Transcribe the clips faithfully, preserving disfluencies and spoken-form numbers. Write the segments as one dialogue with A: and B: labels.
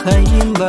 A: kayimba.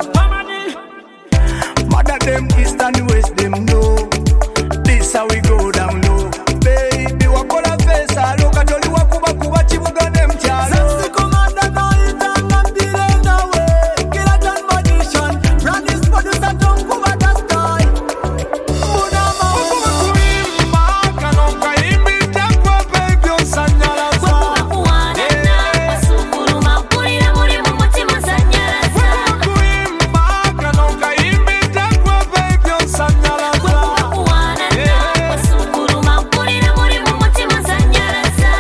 B: Mother them east and west them know. This how we go down low. Baby wakola pesa loka joli wakuba kuba chibuga them chalo. Sexy commander no itanga mbire nawe. Kila John magician, run this producer don't kuba that guy. Muna mauma kuimba kanoka imbi takwa baby osanyala sa.
C: Kuwana na wasukuru makulira muri mu mutima sanyala sa.
B: Kuimba kanoka imbi takwa baby osanyala sa.
C: Kuwana na wasukuru makulira muri mu mutima sanyala sa.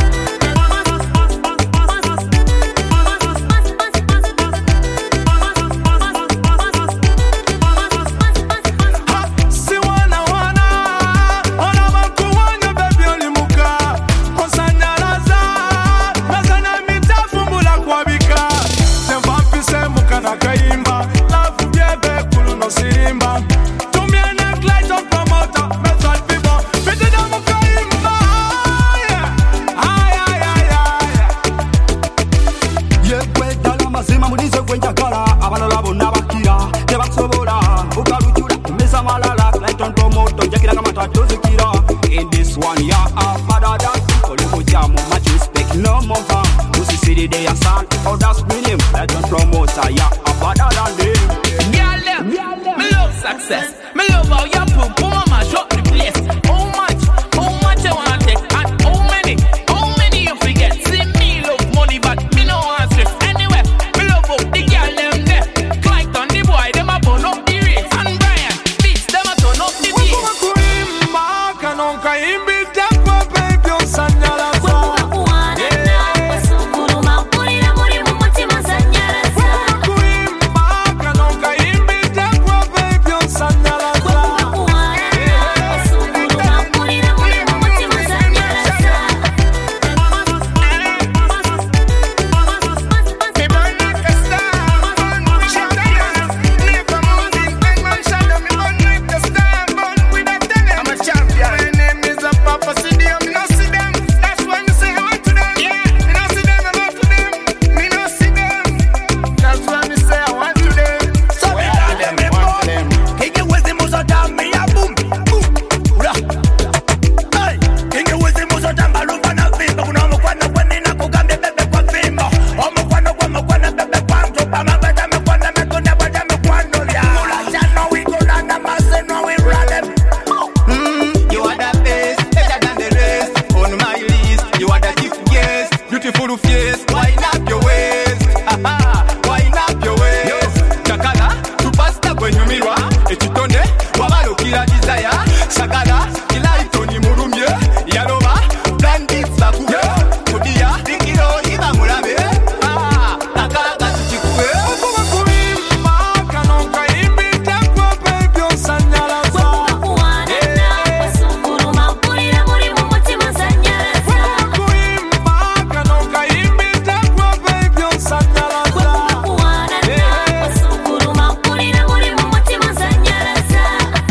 B: Si wana wana ona bakuwanya baby olimuka osanyalaza nazana mitafumbula kwabika semvampise mukana kayimba lavu byebe kulu no simba tumye necklace on promoter method people bitida mukayimba ay ay ay ay
D: yekwetala mazima mulize gwenjagala abalala bonna bakira tebasobola ukalujula kumeza malala Clayton promoter njakira kama tatozikira in this one ya afadada olimujamu much respect no more harm usisiri de ya san oh that's him Clayton promoter ya afadada name.
E: Girl, me love success. Me love how you put boom on my shot the place. How much, how much you wanna take, and how many, how many you forget. See me love money, but me no want stress. Anyway, me love how the girl them there. Clayton the boy, them a burn up the race, and Brian, bitch, them a turn up the bass.
B: kuimba kanoka imbi takwa baby osanyalaza.
C: Kuwana na wasukuru makulira muri mu mutima sanyala sa.
B: Kuimba kanoka imbi takwa baby osanyalaza.
C: Kuwana na wasukuru makulira muri mu mutima sanyala sa.
B: Me burn like a star, burn with a diamond. Never moving, bang man shadow. Me burn like a star, burn with a diamond. I'm a champion. My name is a Papa City, me no see them. That's why me say I want to them. Yeah, me no see them, I love to them. Me no see them. That's why me say I want to them. So me tell them, me want them. Kingi wezi muso dami ya boom, boom, ura. Hey, kingi wezi muso damba lupa na vimba. Kuna mkwana kweni na kugambe bebe kwa vimba. Omukwana kwa mkwana bebe kwa mtupa. Mabeda mkwana mekone wada mkwano ya. Mula chano we go down the mass and now we run them.
D: Mm, you are the best, better than the rest. On my list, you are the chief guest. Beautiful face, wind up your waist. Haha, wind up your waist. Chakala, superstar kwenye mirwa. Echitonde, wabalo kila desire. Shakala, kila itoni murumye. Yaloba, bandits la kuwe. Kudia, dingiro, iba mulabe. Ah, takala katuchikwe.
B: Kuimba kanoka imbi takwa baby osanyalaza.
C: Kuwana na wasukuru makulira muri mu mutima sanyala sa.
B: Kuimba kanoka imbi takwa baby osanyalaza.
C: Kuwana na wasukuru makulira muri mu mutima sanyala sa.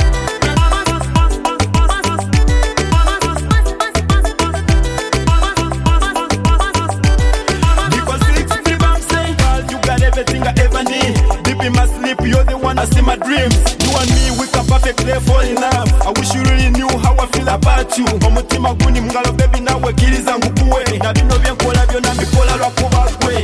D: Because six deep I'm saying, girl, you got everything I ever need. Deep in my sleep, you're the one I see my dreams. You and me, we can perfectly fall in love. I wish you really knew how I feel about you. Omutima guni mngalo baby nawe kiri zangu kuwe. Na bino byenkola byonna mbikola lwa kuba gwe.